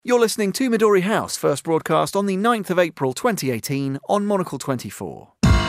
You're listening to Midori House, first broadcast on the 9th of April 2018 on Monocle 24.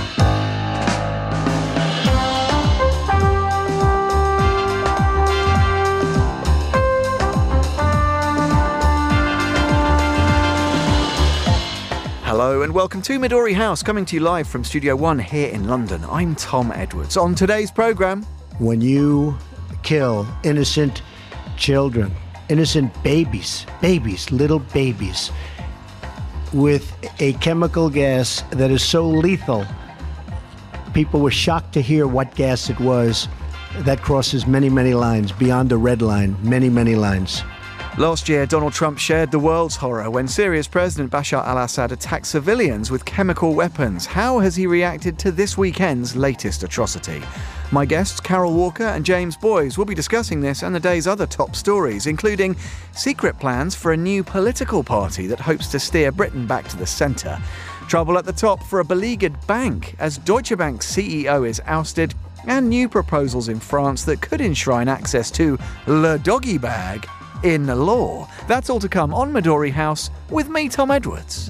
Hello and welcome to Midori House, coming to you live from Studio One here in London. I'm Tom Edwards. On today's programme... When you kill innocent children, innocent babies, little babies, with a chemical gas that is so lethal, people were shocked to hear what gas it was. That crosses many, many lines, beyond the red line, many, many lines. Last year, Donald Trump shared the world's horror when Syria's President Bashar al-Assad attacked civilians with chemical weapons. How has he reacted to this weekend's latest atrocity? My guests, Carol Walker and James Boyes, will be discussing this and the day's other top stories, including secret plans for a new political party that hopes to steer Britain back to the centre, trouble at the top for a beleaguered bank as Deutsche Bank's CEO is ousted, and new proposals in France that could enshrine access to Le Doggy Bag in the law. That's all to come on Midori House with me, Tom Edwards.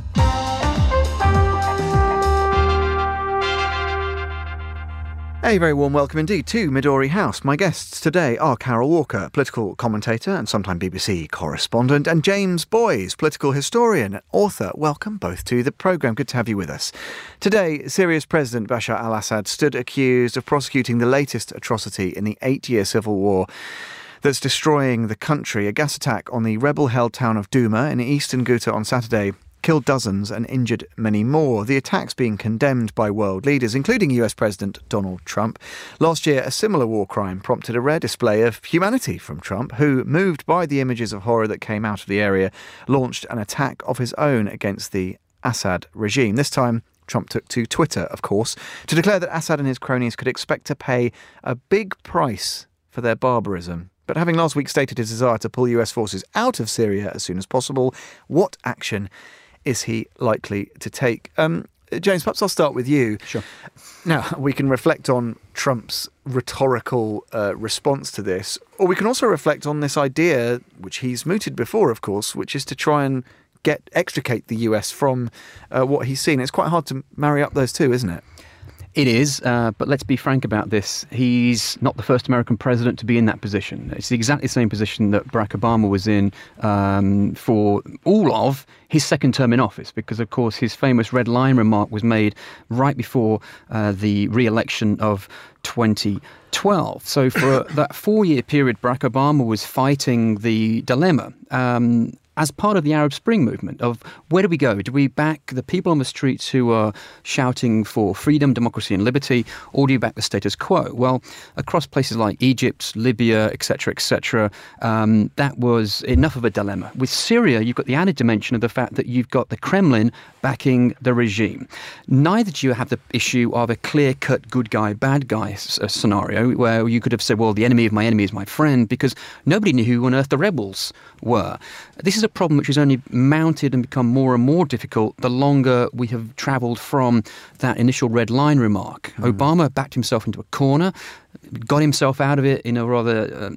A very warm welcome indeed to Midori House. My guests today are Carol Walker, political commentator and sometime BBC correspondent, and James Boyes, political historian and author. Welcome both to the programme. Good to have you with us. Today, Syria's President Bashar al-Assad stood accused of prosecuting the latest atrocity in the 8-year civil war that's destroying the country. A gas attack on the rebel-held town of Douma in eastern Ghouta on Saturday killed dozens and injured many more. The attacks being condemned by world leaders, including US President Donald Trump. Last year, a similar war crime prompted a rare display of humanity from Trump, who, moved by the images of horror that came out of the area, launched an attack of his own against the Assad regime. This time, Trump took to Twitter, of course, to declare that Assad and his cronies could expect to pay a big price for their barbarism. But having last week stated his desire to pull US forces out of Syria as soon as possible, what action is he likely to take? James, perhaps I'll start with you. Sure. Now, we can reflect on Trump's rhetorical response to this, or we can also reflect on this idea, which he's mooted before, of course, which is to try and extricate the US from what he's seen. It's quite hard to marry up those two, isn't it? It is, but let's be frank about this. He's not the first American president to be in that position. It's exactly the same position that Barack Obama was in for all of his second term in office, because, of course, his famous red line remark was made right before the re-election of 2012. So for that 4-year period, Barack Obama was fighting the dilemma as part of the Arab Spring movement of where do we go? Do we back the people on the streets who are shouting for freedom, democracy and liberty, or do you back the status quo? Well, across places like Egypt, Libya, etc., that was enough of a dilemma. With Syria, you've got the added dimension of the fact that you've got the Kremlin backing the regime. Neither do you have the issue of a clear-cut good guy, bad guy scenario where you could have said, well, the enemy of my enemy is my friend, because nobody knew who on earth the rebels were. This is a problem which has only mounted and become more and more difficult the longer we have travelled from that initial red line remark. Obama backed himself into a corner, got himself out of it in a rather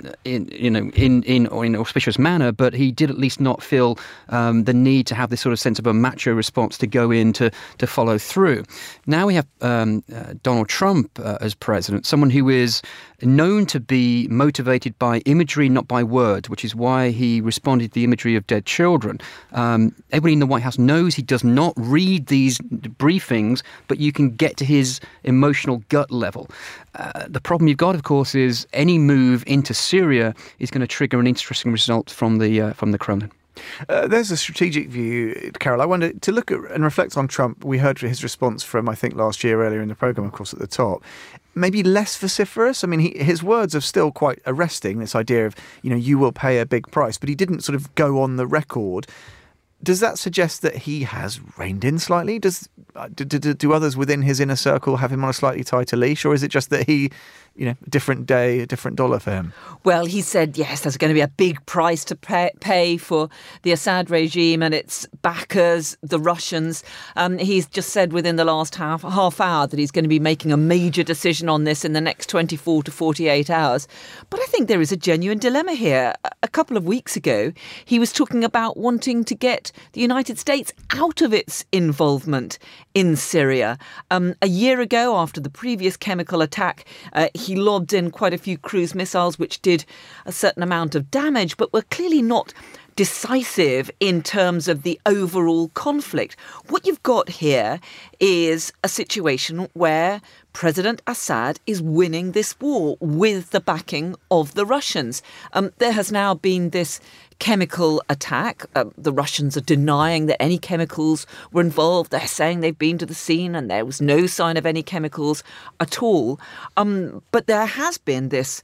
in auspicious manner, but he did at least not feel the need to have this sort of sense of a macho response to go in to follow through. Now we have Donald Trump as president, someone who is known to be motivated by imagery, not by words, which is why he responded to the imagery of dead children. Everybody in the White House knows he does not read these briefings, but you can get to his emotional gut level. The problem you've got, of course, is any move into Syria is going to trigger an interesting result from the Kremlin. There's a strategic view, Carol. I wonder, to look at and reflect on Trump, we heard his response from, I think, last year earlier in the programme, of course, at the top. Maybe less vociferous. I mean, his words are still quite arresting, this idea of, you will pay a big price, but he didn't sort of go on the record. Does that suggest that he has reined in slightly? Does Do others within his inner circle have him on a slightly tighter leash, or is it just that he, a different day, a different dollar for him? Well, he said, yes, there's going to be a big price to pay for the Assad regime and its backers, the Russians. He's just said within the last half hour that he's going to be making a major decision on this in the next 24 to 48 hours. But I think there is a genuine dilemma here. A couple of weeks ago, he was talking about wanting to get the United States out of its involvement in Syria. A year ago, after the previous chemical attack, he lobbed in quite a few cruise missiles, which did a certain amount of damage, but were clearly not decisive in terms of the overall conflict. What you've got here is a situation where President Assad is winning this war with the backing of the Russians. There has now been this chemical attack. The Russians are denying that any chemicals were involved. They're saying they've been to the scene and there was no sign of any chemicals at all. But there has been this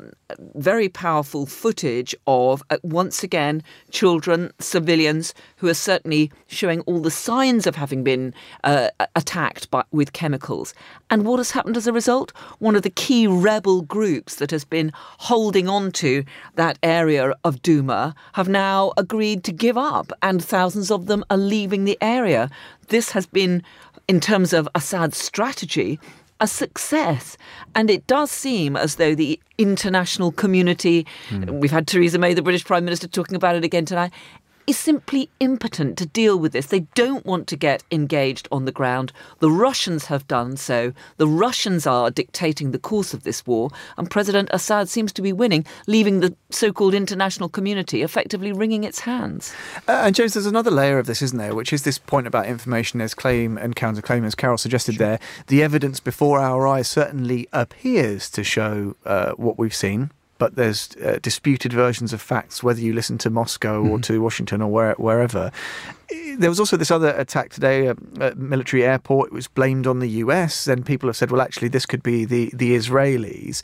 very powerful footage of, once again, children, civilians who are certainly showing all the signs of having been attacked with chemicals. And what has happened as a result? One of the key rebel groups that has been holding on to that area of Douma have now agreed to give up, and thousands of them are leaving the area. This has been, in terms of Assad's strategy, a success. And it does seem as though the international community, we've had Theresa May, the British Prime Minister, talking about it again tonight, is simply impotent to deal with this. They don't want to get engaged on the ground. The Russians have done so. The Russians are dictating the course of this war, and President Assad seems to be winning, leaving the so-called international community effectively wringing its hands. And James, there's another layer of this, isn't there, which is this point about information as claim and counterclaim, as Carol suggested there. The evidence before our eyes certainly appears to show what we've seen. But there's disputed versions of facts, whether you listen to Moscow or to Washington or wherever. There was also this other attack today at military airport. It was blamed on the US. Then people have said, well, actually, this could be the Israelis.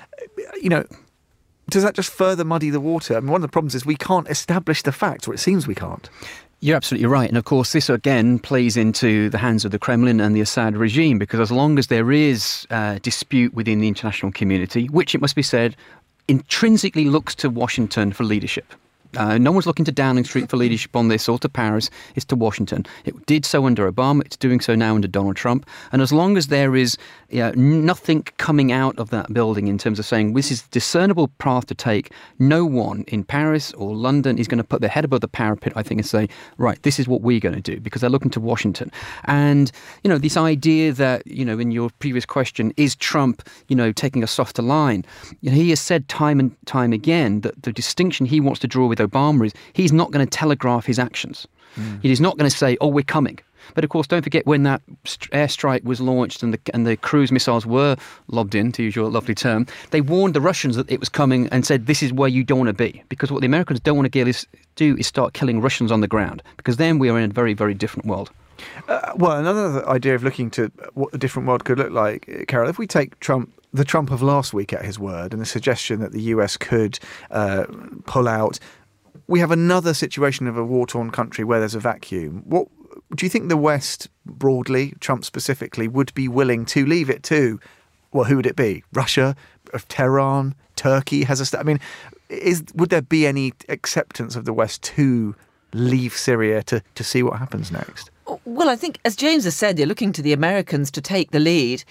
Does that just further muddy the water? I mean, one of the problems is we can't establish the facts, or it seems we can't. You're absolutely right. And of course, this again plays into the hands of the Kremlin and the Assad regime, because as long as there is dispute within the international community, which it must be said, intrinsically looks to Washington for leadership. No one's looking to Downing Street for leadership on this or to Paris. It's to Washington. It did so under Obama. It's doing so now under Donald Trump. And as long as there is nothing coming out of that building in terms of saying this is a discernible path to take, no one in Paris or London is going to put their head above the parapet, I think, and say, right, this is what we're going to do, because they're looking to Washington. And, this idea that, in your previous question, is Trump, taking a softer line? He has said time and time again that the distinction he wants to draw with Obama is he's not going to telegraph his actions. He's not going to say, oh, we're coming. But of course, don't forget when that airstrike was launched and the cruise missiles were lobbed in, to use your lovely term, they warned the Russians that it was coming and said, this is where you don't want to be. Because what the Americans don't want to do is start killing Russians on the ground, because then we are in a very, very different world. Well, another idea of looking to what a different world could look like, Carol, if we take the Trump of last week at his word and the suggestion that the US could pull out, we have another situation of a war-torn country where there's a vacuum. What do you think the West broadly, Trump specifically, would be willing to leave it to? Well, who would it be? Russia, Tehran, Turkey has would there be any acceptance of the West to leave Syria to see what happens next? Well, I think, as James has said, they're looking to the Americans to take the lead.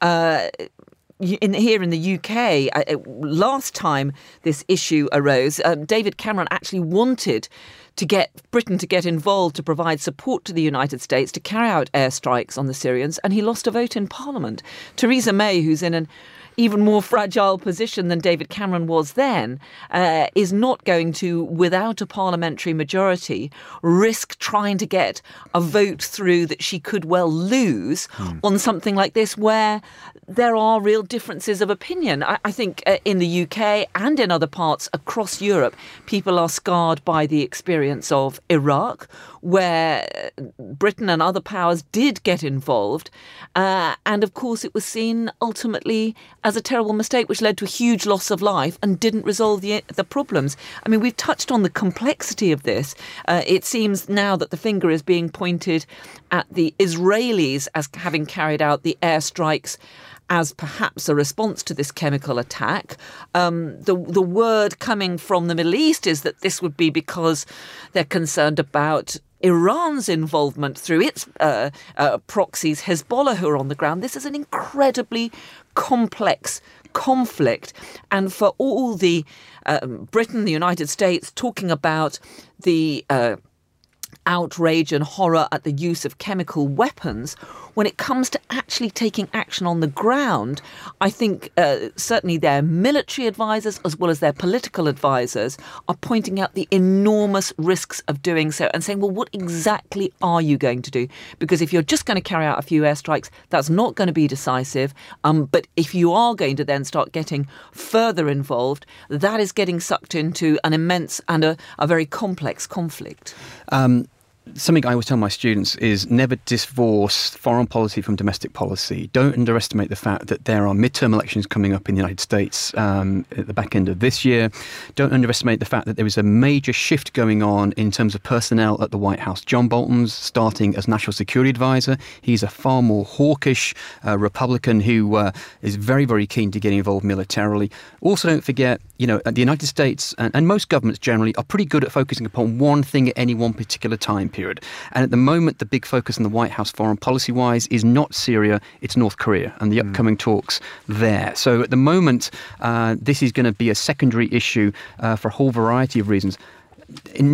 Here in the UK, last time this issue arose, David Cameron actually wanted to get Britain to get involved to provide support to the United States to carry out airstrikes on the Syrians, and he lost a vote in Parliament. Theresa May, who's in an even more fragile position than David Cameron was then, is not going to, without a parliamentary majority, risk trying to get a vote through that she could well lose on something like this, where there are real differences of opinion. I think in the UK and in other parts across Europe, people are scarred by the experience of Iraq, where Britain and other powers did get involved. And of course, it was seen ultimately as a terrible mistake which led to a huge loss of life and didn't resolve the problems. I mean, we've touched on the complexity of this. It seems now that the finger is being pointed at the Israelis as having carried out the airstrikes as perhaps a response to this chemical attack. The word coming from the Middle East is that this would be because they're concerned about Iran's involvement through its proxies, Hezbollah, who are on the ground. This is an incredibly complex conflict. And for all the Britain, the United States, talking about the outrage and horror at the use of chemical weapons, when it comes to actually taking action on the ground, I think certainly their military advisors as well as their political advisors are pointing out the enormous risks of doing so and saying, well, what exactly are you going to do? Because if you're just going to carry out a few airstrikes, that's not going to be decisive. But if you are going to then start getting further involved, that is getting sucked into an immense and a very complex conflict. Something I always tell my students is never divorce foreign policy from domestic policy. Don't underestimate the fact that there are midterm elections coming up in the United States at the back end of this year. Don't underestimate the fact that there is a major shift going on in terms of personnel at the White House. John Bolton's starting as National Security Advisor. He's a far more hawkish Republican who is very, very keen to get involved militarily. Also, don't forget, the United States and most governments generally are pretty good at focusing upon one thing at any one particular time period. And at the moment, the big focus in the White House foreign policy-wise is not Syria, it's North Korea and the upcoming talks there. So at the moment, this is going to be a secondary issue for a whole variety of reasons. In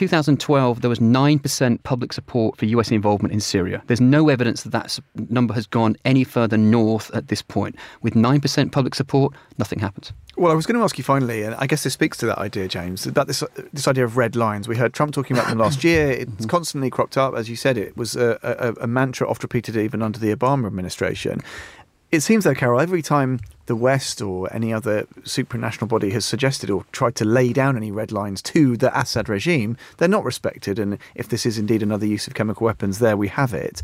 2012, there was 9% public support for US involvement in Syria. There's no evidence that number has gone any further north at this point. With 9% public support, nothing happens. Well, I was going to ask you finally, and I guess this speaks to that idea, James, about this idea of red lines. We heard Trump talking about them last year. It's constantly cropped up. As you said, it was a mantra oft repeated even under the Obama administration. It seems, though, Carol, every time the West or any other supranational body has suggested or tried to lay down any red lines to the Assad regime, they're not respected. And if this is indeed another use of chemical weapons, there we have it.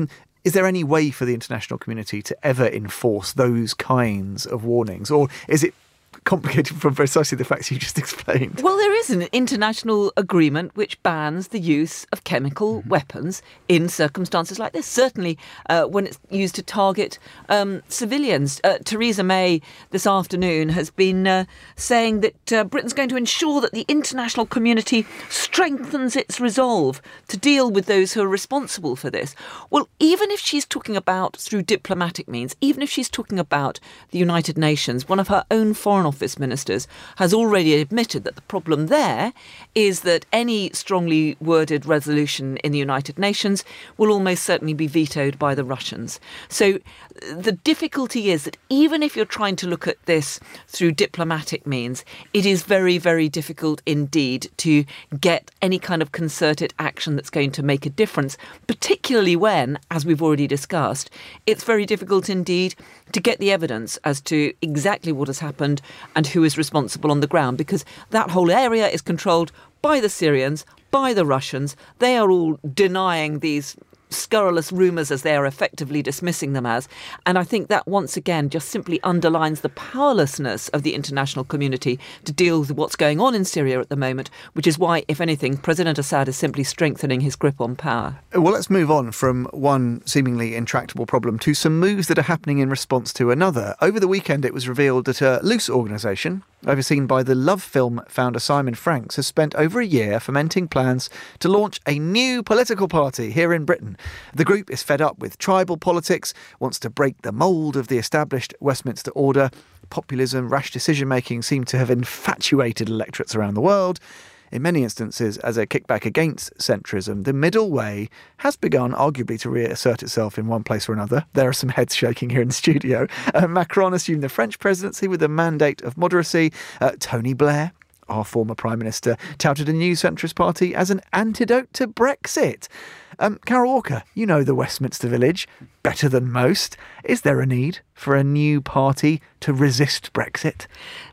Is there any way for the international community to ever enforce those kinds of warnings? Or is it complicated from precisely the facts you just explained? Well, there is an international agreement which bans the use of chemical weapons in circumstances like this, certainly when it's used to target civilians. Theresa May this afternoon has been saying that Britain's going to ensure that the international community strengthens its resolve to deal with those who are responsible for this. Well, even if she's talking about through diplomatic means, even if she's talking about the United Nations, one of her own foreign office ministers has already admitted that the problem there is that any strongly worded resolution in the United Nations will almost certainly be vetoed by the Russians. So the difficulty is that even if you're trying to look at this through diplomatic means, it is very, very difficult indeed to get any kind of concerted action that's going to make a difference, particularly when, as we've already discussed, it's very difficult indeed to get the evidence as to exactly what has happened and who is responsible on the ground, because that whole area is controlled by the Syrians, by the Russians. They are all denying these scurrilous rumours as they are effectively dismissing them as. And I think that once again just simply underlines the powerlessness of the international community to deal with what's going on in Syria at the moment, which is why, if anything, President Assad is simply strengthening his grip on power. Well, let's move on from one seemingly intractable problem to some moves that are happening in response to another. Over the weekend, it was revealed that a loose organisation, overseen by the Love Film founder Simon Franks, has spent over a year fomenting plans to launch a new political party here in Britain. The group is fed up with tribal politics, wants to break the mould of the established Westminster order. Populism, rash decision-making seem to have infatuated electorates around the world. In many instances, as a kickback against centrism, the middle way has begun arguably to reassert itself in one place or another. There are some heads shaking here in the studio. Macron assumed the French presidency with a mandate of moderacy. Tony Blair, our former Prime Minister, touted a new centrist party as an antidote to Brexit. Carol Walker, you know the Westminster Village better than most. Is there a need for a new party to resist Brexit?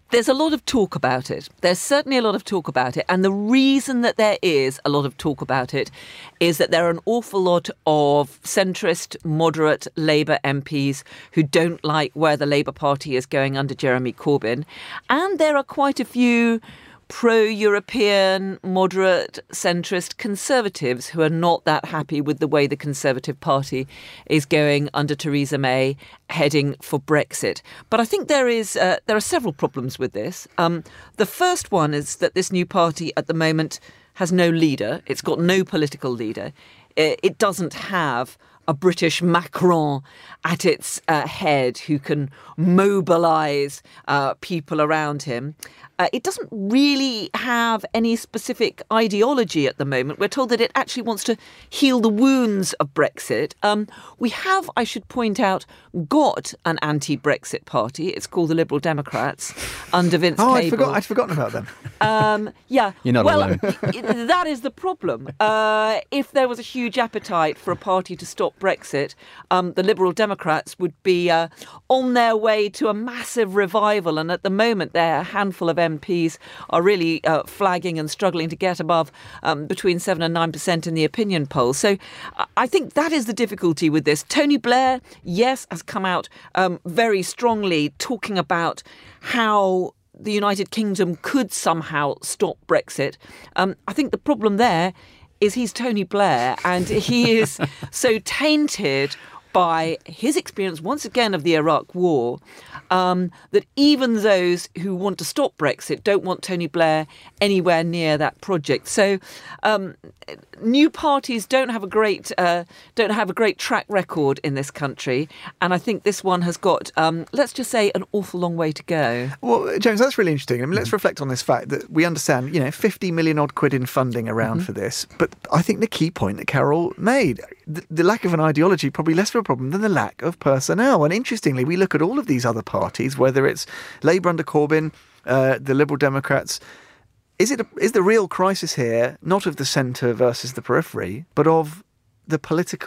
There's a lot of talk about it. There's certainly a lot of talk about it. And the reason that there is a lot of talk about it is that there are an awful lot of centrist, moderate Labour MPs who don't like where the Labour Party is going under Jeremy Corbyn. And there are quite a few pro-European, moderate, centrist Conservatives who are not that happy with the way the Conservative Party is going under Theresa May, heading for Brexit. But I think there are several problems with this. The first one is that this new party at the moment has no leader. It's got no political leader. It doesn't have a British Macron at its head who can mobilise people around him. It doesn't really have any specific ideology at the moment. We're told that it actually wants to heal the wounds of Brexit. We have, I should point out, got an anti-Brexit party. It's called the Liberal Democrats under Vince Cable. I'd forgotten about them. Yeah. You're not alone. That is the problem. If there was a huge appetite for a party to stop Brexit, the Liberal Democrats would be on their way to a massive revival. And at the moment, there are a handful of MPs are really flagging and struggling to get above between 7 and 9% in the opinion polls. So I think that is the difficulty with this. Tony Blair, yes, has come out very strongly talking about how the United Kingdom could somehow stop Brexit. I think the problem there is he's Tony Blair and he is so tainted by his experience, once again, of the Iraq War, that even those who want to stop Brexit don't want Tony Blair anywhere near that project. So new parties don't have a great track record in this country, and I think this one has got, let's just say, an awful long way to go. Well, James, that's really interesting. I mean, let's reflect on this fact that we understand, 50 million odd quid in funding around for this, but I think the key point that Carol made, the lack of an ideology, probably less of a problem than the lack of personnel. And interestingly, we look at all of these other parties, whether it's Labour under Corbyn, the Liberal Democrats. Is the real crisis here not of the centre versus the periphery, but of the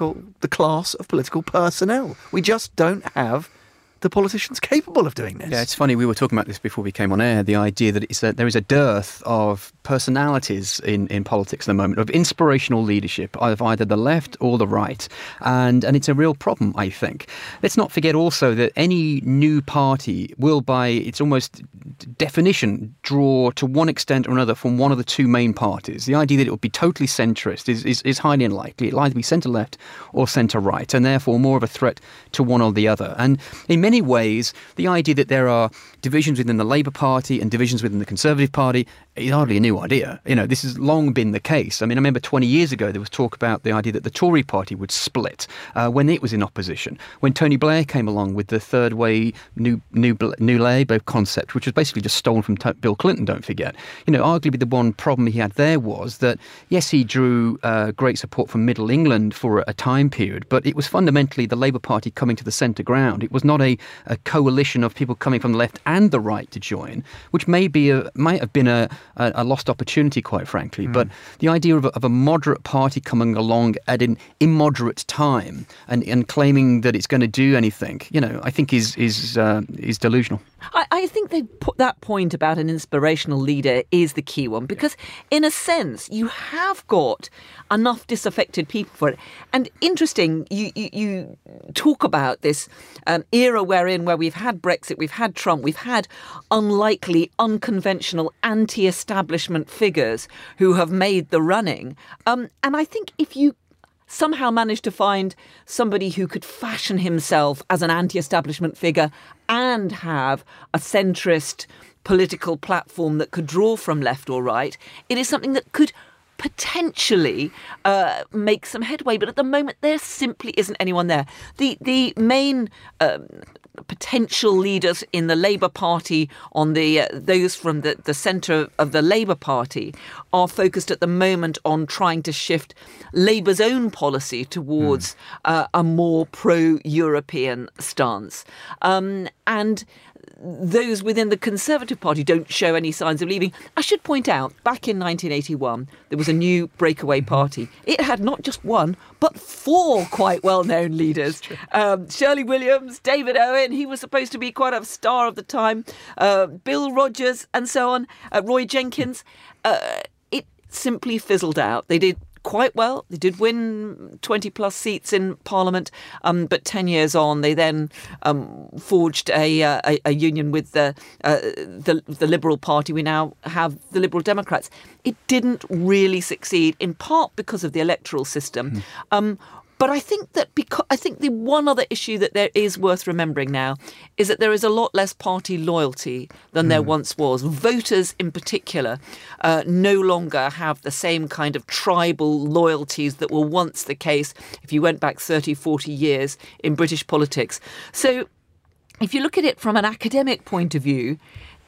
class of political personnel? We just don't have the politicians capable of doing this. Yeah, it's funny, we were talking about this before we came on air, the idea that there is a dearth of personalities in politics at the moment, of inspirational leadership of either the left or the right. And it's a real problem, I think. Let's not forget also that any new party will, by its almost definition, draw to one extent or another from one of the two main parties. The idea that it will be totally centrist is highly unlikely. It'll either be centre-left or centre-right, and therefore more of a threat to one or the other. And in many ways, the idea that there are divisions within the Labour Party and divisions within the Conservative Party is hardly a new idea. This has long been the case. I mean, I remember 20 years ago there was talk about the idea that the Tory Party would split when it was in opposition. When Tony Blair came along with the third way new Labour concept, which was basically just stolen from Bill Clinton, don't forget. Arguably the one problem he had there was that, yes, he drew great support from Middle England for a time period, but it was fundamentally the Labour Party coming to the centre ground. It was not a coalition of people coming from the left and the right to join, which might have been a lost opportunity, quite frankly. But the idea of a moderate party coming along at an immoderate time and claiming that it's going to do anything, I think is delusional. I think that point about an inspirational leader is the key one, because in a sense you have got enough disaffected people for it. And interesting, you talk about this era where we've had Brexit, we've had Trump, we've had unlikely, unconventional, anti-establishment figures who have made the running. And I think if you somehow managed to find somebody who could fashion himself as an anti-establishment figure and have a centrist political platform that could draw from left or right, it is something that could potentially make some headway. But at the moment, there simply isn't anyone there. The main potential leaders in the Labour Party, on those from the centre of the Labour Party, are focused at the moment on trying to shift Labour's own policy towards a more pro-European stance. And those within the Conservative Party don't show any signs of leaving. I should point out, back in 1981, there was a new breakaway party. It had not just one, but 4 quite well-known leaders. Shirley Williams, David Owen, he was supposed to be quite a star of the time, Bill Rogers and so on, Roy Jenkins. It simply fizzled out. They did quite well. They did win 20 plus seats in Parliament, but 10 years on, they then forged a union with the Liberal Party. We now have the Liberal Democrats. It didn't really succeed, in part because of the electoral system. But I think that the one other issue that there is worth remembering now is that there is a lot less party loyalty than there once was. Voters in particular no longer have the same kind of tribal loyalties that were once the case if you went back 30, 40 years in British politics. So if you look at it from an academic point of view,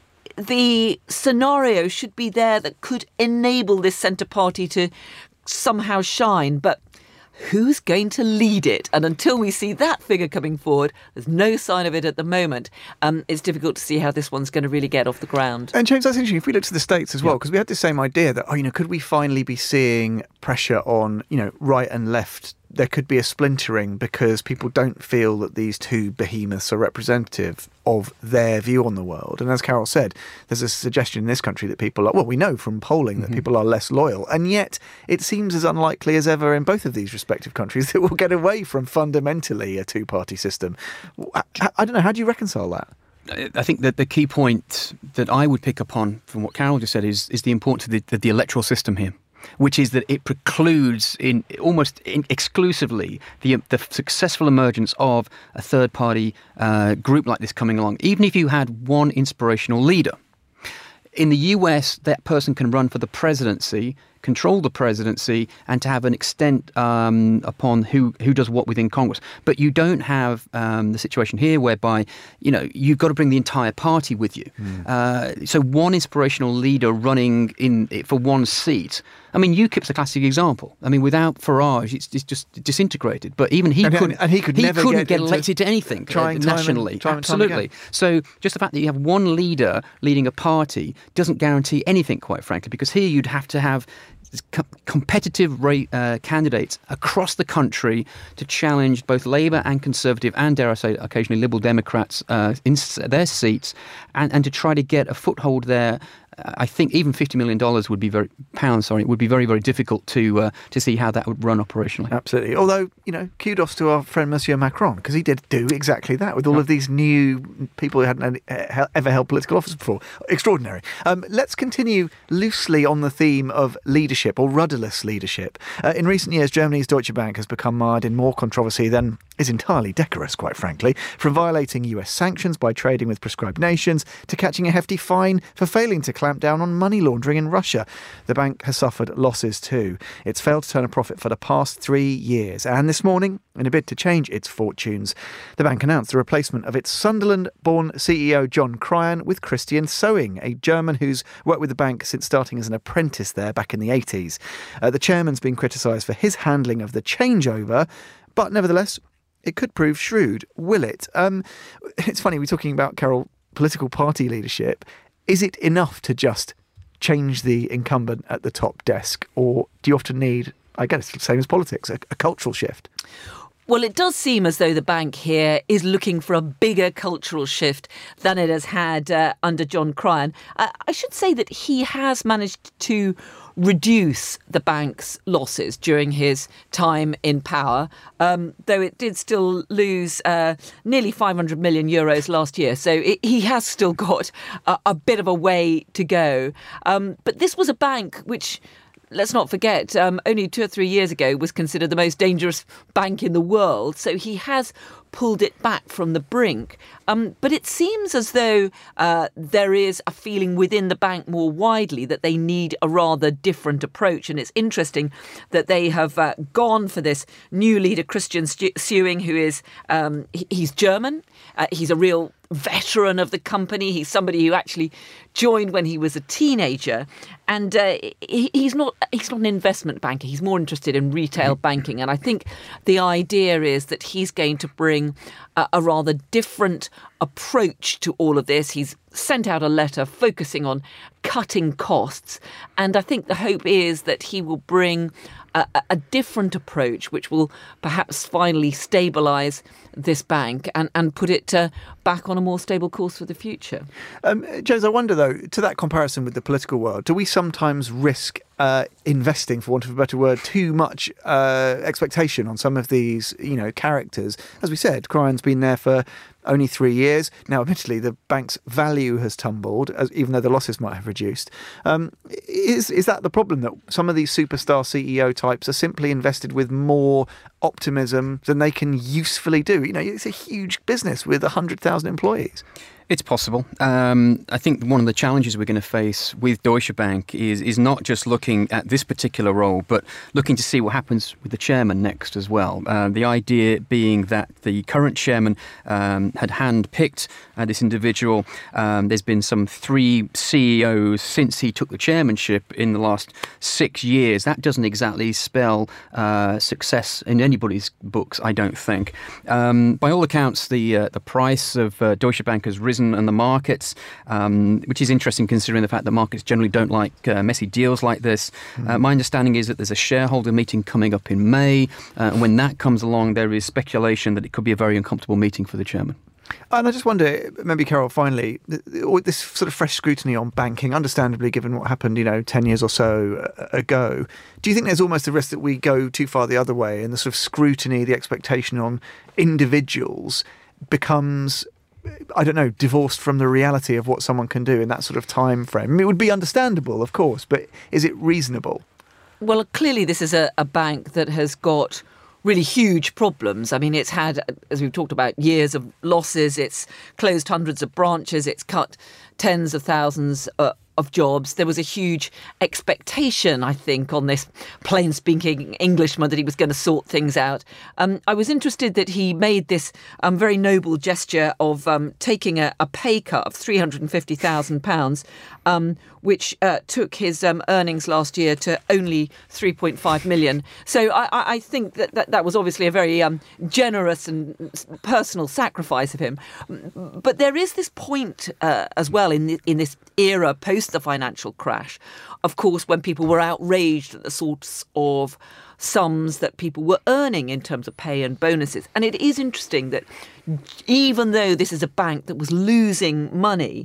the scenario should be there that could enable this centre party to somehow shine. But who's going to lead it? And until we see that figure coming forward, there's no sign of it at the moment. It's difficult to see how this one's going to really get off the ground. And James, that's interesting. If we look to the States as well, because we had the same idea that, could we finally be seeing pressure on, right and left? There could be a splintering because people don't feel that these two behemoths are representative of their view on the world. And as Carol said, there's a suggestion in this country that people are, we know from polling that people are less loyal. And yet it seems as unlikely as ever in both of these respective countries that we'll get away from fundamentally a two-party system. I don't know. How do you reconcile that? I think that the key point that I would pick up on from what Carol just said is the importance of the electoral system here, which is that it precludes exclusively the successful emergence of a third-party group like this coming along. Even if you had one inspirational leader, in the US, that person can run for the presidency, control the presidency, and to have an extent upon who does what within Congress. But you don't have the situation here whereby, you've got to bring the entire party with you. So one inspirational leader running for one seat. I mean, UKIP's a classic example. I mean, without Farage, it's just disintegrated. But even he couldn't get elected to anything nationally. Absolutely. So just the fact that you have one leader leading a party doesn't guarantee anything, quite frankly, because here you'd have to have competitive candidates across the country to challenge both Labour and Conservative and, dare I say, occasionally Liberal Democrats in their seats, and to try to get a foothold there. I think even $50 million would be very, very difficult to see how that would run operationally. Absolutely. Although, kudos to our friend Monsieur Macron, because he did do exactly that with all of these new people who hadn't ever held political office before. Extraordinary. Let's continue loosely on the theme of leadership or rudderless leadership. In recent years, Germany's Deutsche Bank has become mired in more controversy than is entirely decorous, quite frankly, from violating US sanctions by trading with prescribed nations to catching a hefty fine for failing to clamp down on money laundering in Russia. The bank has suffered losses too. It's failed to turn a profit for the past 3 years. And this morning, in a bid to change its fortunes, the bank announced the replacement of its Sunderland-born CEO John Cryan with Christian Sowing, a German who's worked with the bank since starting as an apprentice there back in the 80s. The chairman's been criticised for his handling of the changeover, but nevertheless, it could prove shrewd. Will it? It's funny, we're talking about, Carol, political party leadership. Is it enough to just change the incumbent at the top desk? Or do you often need, I guess, the same as politics, a cultural shift? Well, it does seem as though the bank here is looking for a bigger cultural shift than it has had under John Cryan. I should say that he has managed to reduce the bank's losses during his time in power, though it did still lose nearly 500 million euros last year. So he has still got a bit of a way to go. But this was a bank which, let's not forget, only 2 or 3 years ago was considered the most dangerous bank in the world. So he has pulled it back from the brink. But it seems as though there is a feeling within the bank more widely that they need a rather different approach. And it's interesting that they have gone for this new leader, Christian Sewing, who is he's German. He's a real veteran of the company. He's somebody who actually joined when he was a teenager. And he's not an investment banker. He's more interested in retail banking. And I think the idea is that he's going to bring a rather different approach to all of this. He's sent out a letter focusing on cutting costs. And I think the hope is that he will bring a different approach, which will perhaps finally stabilise this bank and put it back on a more stable course for the future. James, I wonder, though, to that comparison with the political world, do we sometimes risk investing, for want of a better word, too much expectation on some of these, characters? As we said, Cryan's been there for only 3 years. Now, admittedly, the bank's value has tumbled, even though the losses might have reduced. Is that the problem, that some of these superstar CEO types are simply invested with more optimism than they can usefully do? It's a huge business with 100,000 employees. It's possible. I think one of the challenges we're going to face with Deutsche Bank is not just looking at this particular role, but looking to see what happens with the chairman next as well. The idea being that the current chairman had handpicked this individual. There's been some 3 CEOs since he took the chairmanship in the last 6 years. That doesn't exactly spell success in anybody's books, I don't think. By all accounts, the price of Deutsche Bank has risen and the markets, which is interesting considering the fact that markets generally don't like messy deals like this. My understanding is that there's a shareholder meeting coming up in May, and when that comes along, there is speculation that it could be a very uncomfortable meeting for the chairman. And I just wonder, maybe, Carol, finally, this sort of fresh scrutiny on banking, understandably, given what happened, 10 years or so ago, do you think there's almost a risk that we go too far the other way and the sort of scrutiny, the expectation on individuals becomes, I don't know, divorced from the reality of what someone can do in that sort of time frame? I mean, it would be understandable, of course, but is it reasonable? Well, clearly this is a bank that has got really huge problems. I mean, it's had, as we've talked about, years of losses. It's closed hundreds of branches. It's cut tens of thousands of jobs. There was a huge expectation, I think, on this plain-speaking Englishman that he was going to sort things out. I was interested that he made this very noble gesture of taking a pay cut of £350,000, which took his earnings last year to only 3.5 million. So I think that was obviously a very generous and personal sacrifice of him. But there is this point as well in this era post the financial crash, of course, when people were outraged at the sorts of sums that people were earning in terms of pay and bonuses. And it is interesting that even though this is a bank that was losing money,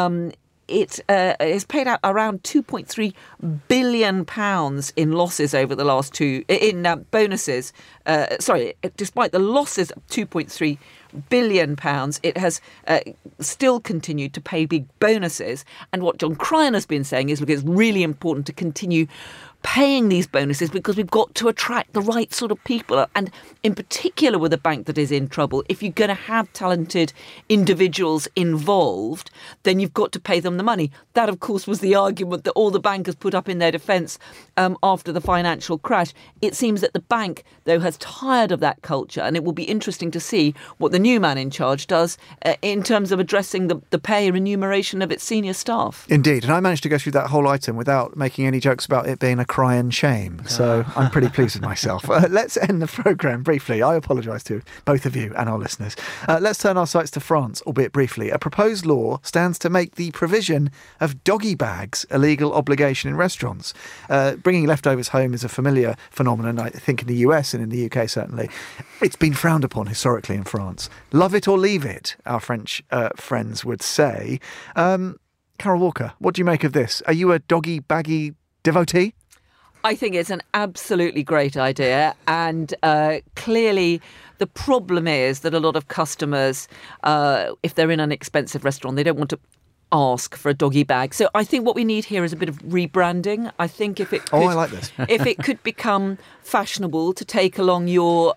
it has paid out around £2.3 billion in losses over the last bonuses. Despite the losses of £2.3 billion, it has still continued to pay big bonuses. And what John Cryan has been saying is, look, it's really important to continue paying these bonuses because we've got to attract the right sort of people. And in particular with a bank that is in trouble, if you're going to have talented individuals involved, then you've got to pay them the money. That, of course, was the argument that all the bankers put up in their defence after the financial crash. It seems that the bank, though, has tired of that culture, and it will be interesting to see what the new man in charge does in terms of addressing the pay and remuneration of its senior staff. Indeed, and I managed to go through that whole item without making any jokes about it being a Cryan shame, so I'm pretty pleased with myself. Let's end the programme briefly. I apologise to both of you and our listeners. Let's turn our sights to France, albeit briefly. A proposed law stands to make the provision of doggy bags a legal obligation in restaurants. Bringing leftovers home is a familiar phenomenon, I think, in the US and in the UK certainly. It's been frowned upon historically in France. Love it or leave it, our French friends would say. Carol Walker, what do you make of this? Are you a doggy baggy devotee? I think it's an absolutely great idea, and clearly the problem is that a lot of customers, if they're in an expensive restaurant, they don't want to ask for a doggy bag. So I think what we need here is a bit of rebranding. I think if it could, I like this. if it could become fashionable to take along your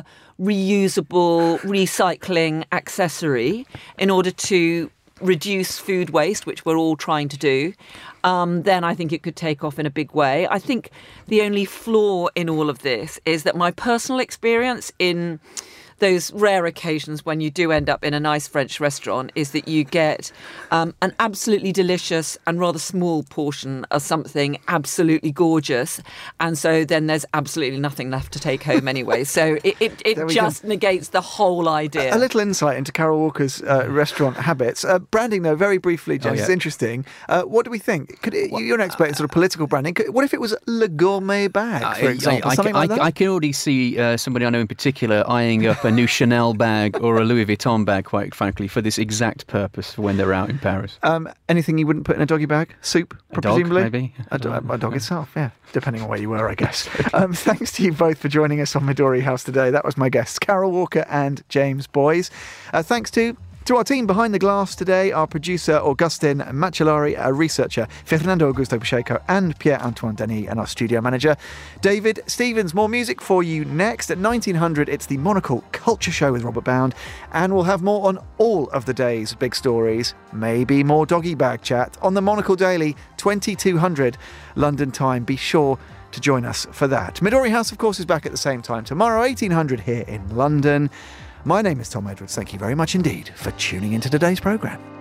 reusable recycling accessory in order to reduce food waste, which we're all trying to do, then I think it could take off in a big way. I think the only flaw in all of this is that my personal experience in those rare occasions when you do end up in a nice French restaurant is that you get an absolutely delicious and rather small portion of something absolutely gorgeous. And so then there's absolutely nothing left to take home anyway. So it just negates the whole idea. A little insight into Carol Walker's restaurant habits. Branding, though, very briefly, James, is interesting. What do we think? You're an expert in sort of political branding. What if it was Le Gourmet bag, for example? Something like that? I can already see somebody I know in particular eyeing up a new Chanel bag or a Louis Vuitton bag, quite frankly, for this exact purpose for when they're out in Paris. Anything you wouldn't put in a doggy bag? Soup, presumably? Dog, maybe? A dog itself, yeah. Depending on where you were, I guess. Thanks to you both for joining us on Midori House today. That was my guests, Carol Walker and James Boys. Thanks to our team behind the glass today, our producer Augustin Macellari, our researcher Fernando Augusto Pacheco and Pierre-Antoine Denis, and our studio manager David Stevens. More music for you next. At 1900, it's the Monocle Culture Show with Robert Bound, and we'll have more on all of the day's big stories, maybe more doggy bag chat on the Monocle Daily, 2200 London time. Be sure to join us for that. Midori House, of course, is back at the same time tomorrow, 1800 here in London. My name is Tom Edwards. Thank you very much indeed for tuning into today's programme.